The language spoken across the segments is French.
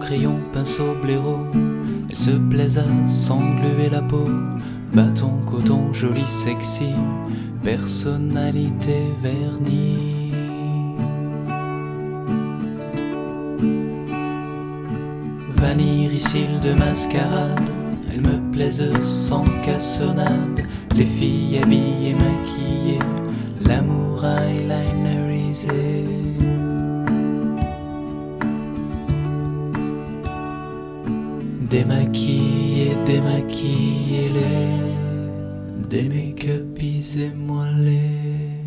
crayon, pinceau, blaireau. Elle se plaise à s'engluer la peau. Bâton, coton, joli, sexy, personnalité vernie. Vanille, ricile de mascarade, elles me plaisent sans cassonade. Les filles habillées, maquillées, l'amour eyelinerisé. Démaquillez-les, démake-upisez-moi-les.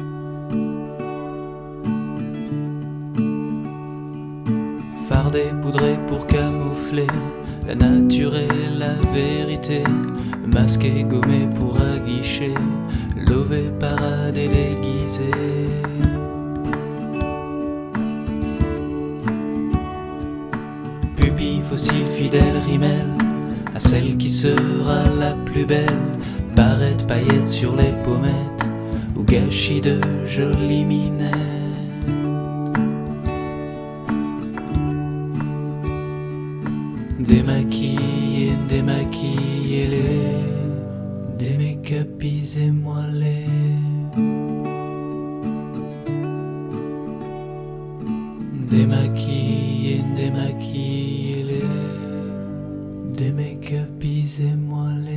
Fardé, poudré pour camoufler la nature et la vérité. Masqué, gommé pour aguicher, lové, paradé, déguisé. Pupille, fossile, fidèle, rimel à celle qui sera la plus belle. Barrette, paillettes sur les pommettes ou gâchis de jolies minettes. Démaquillez, démaquillez-les, démake-upisez-moi-les. Démaquillez, démaquillez-les, démake-upisez-moi-les.